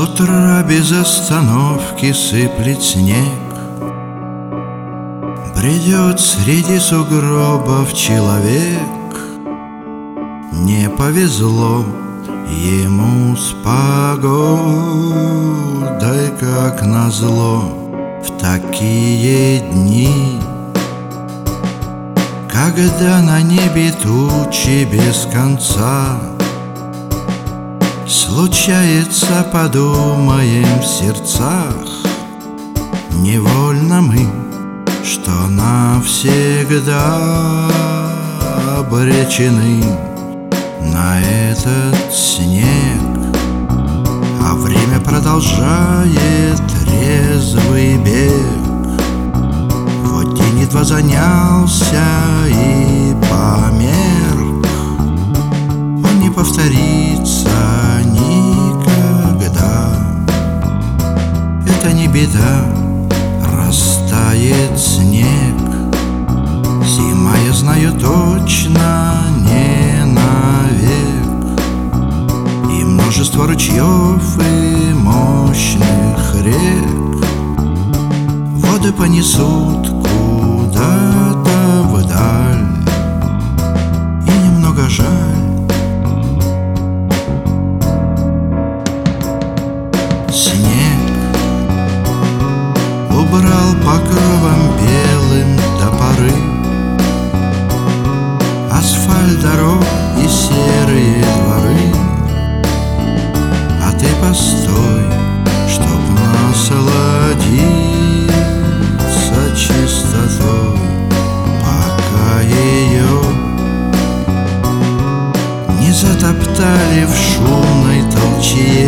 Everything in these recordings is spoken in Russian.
утра без остановки сыплет снег. Бредет среди сугробов человек. Не повезло ему с погодой, как назло, в такие дни, когда на небе тучи без конца. Случается, подумаем в сердцах, невольно мы, что навсегда обречены на этот снег. А время продолжает резвый бег. Вот день едва занялся и померк. Он не повторится никогда. Это не беда, растает снег. Зима, я знаю точно, не навек. И множество ручьев и мощных рек воды понесут куда-то вдаль. И немного жаль. Снег убрал покровом белым до поры асфальт дорог и серые дворы. А ты постой, чтоб насладиться чистотой, пока ее не затоптали в шумной толчье.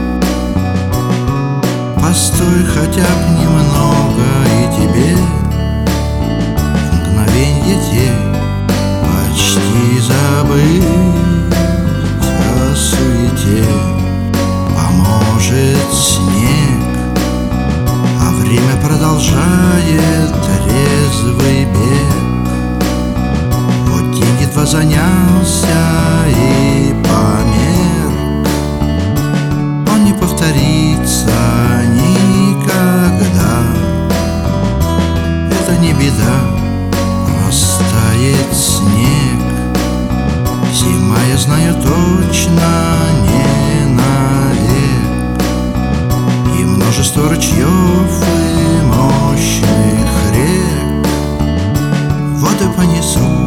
Постой хотя бы немного, и тебе в мгновенье те почти забыть о суете поможет снег. А время продолжает резвый бег. Вот день едва занялся и померк. Он не повторится никогда. Это не беда, растает снег. Зима, я знаю точно, не навек. И множество ручьев и мощных рек воды понесут